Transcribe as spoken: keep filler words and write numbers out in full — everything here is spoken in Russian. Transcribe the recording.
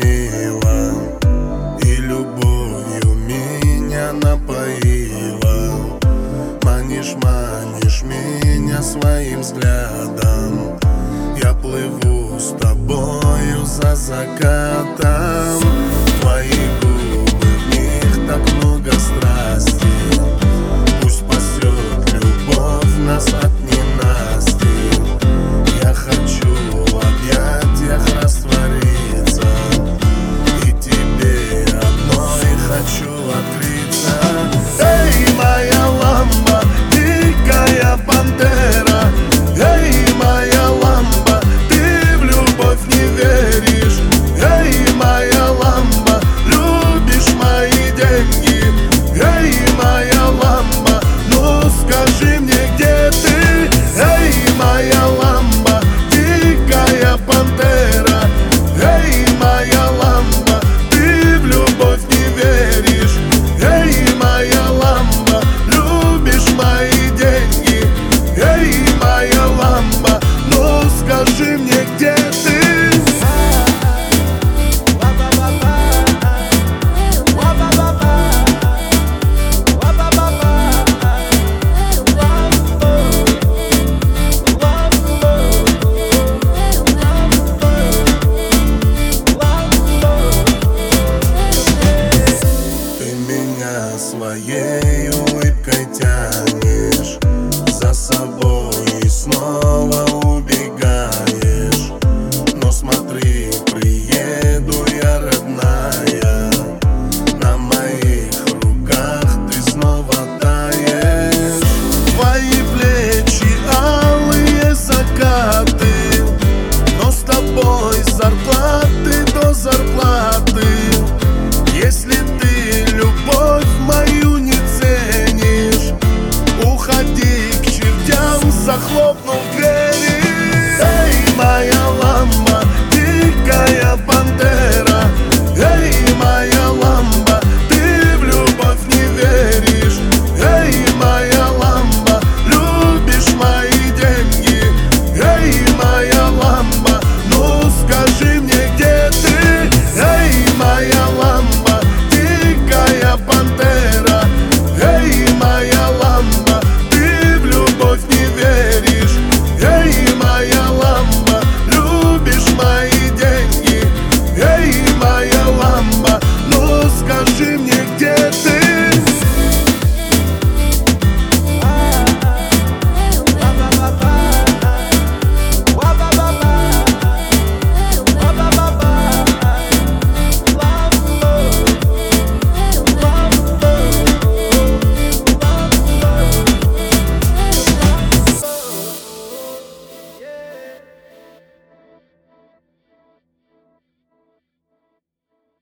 кормила и любовью меня напоила. Манишь, манишь меня своим взглядом, я плыву с тобою за закатом. Твои губы, в них так много страсти, пусть спасет любовь нас от ненасти. Я хочу в объятиях раствориться, и тебе одной хочу открыться. Эй, моя ламба, дикая пантера, эй, моя ламба, ты в любовь не веришь. Эй, моя ламба, любишь мои деньги. Эй, моя ламба, ну скажи мне, где ты? Эй, моя ламба, дикая пантера, эй, моя ламба, ты в любовь не веришь. Эй, моя ламба, любишь мои деньги. Эй, моя ламба, ну скажи мне, где ты? Своей улыбкой тянешь за собой и снова убегаешь. Но смотри, приеду